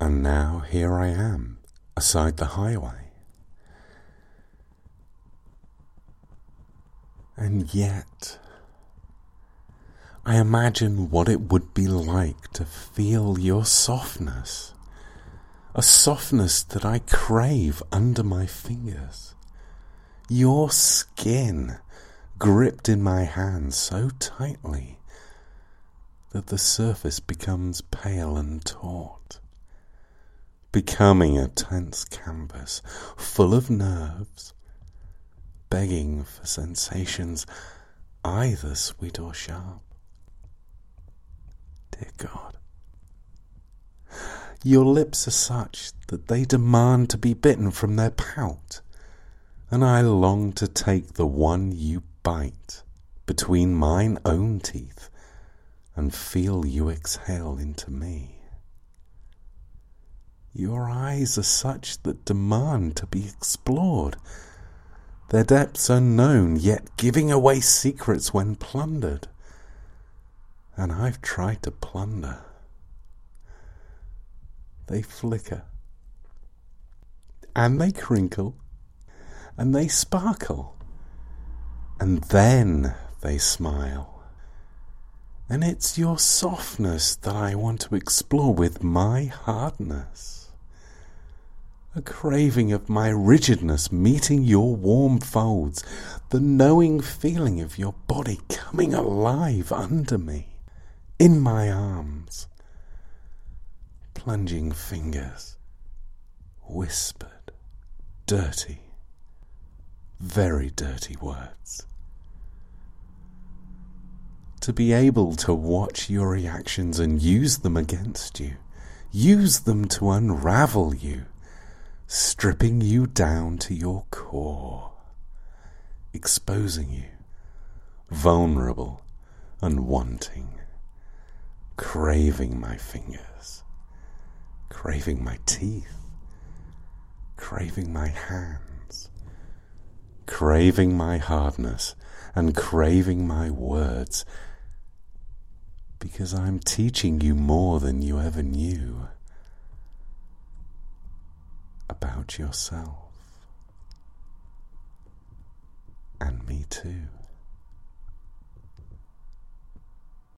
And now here I am, aside the highway. And yet, I imagine what it would be like to feel your softness, a softness that I crave under my fingers. Your skin gripped in my hand so tightly that the surface becomes pale and taut, becoming a tense canvas full of nerves, begging for sensations either sweet or sharp. Dear God, your lips are such that they demand to be bitten from their pout, and I long to take the one you bite between mine own teeth and feel you exhale into me. Your eyes are such that demand to be explored, their depths unknown, yet giving away secrets when plundered. And I've tried to plunder. They flicker, and they crinkle, and they sparkle, and then they smile. And it's your softness that I want to explore with my hardness. A craving of my rigidness meeting your warm folds, the knowing feeling of your body coming alive under me. In my arms, plunging fingers, whispered, dirty, very dirty words. To be able to watch your reactions and use them against you, use them to unravel you, stripping you down to your core, exposing you, vulnerable and wanting. Craving my fingers, craving my teeth, craving my hands, craving my hardness, and craving my words, because I'm teaching you more than you ever knew about yourself, and me too.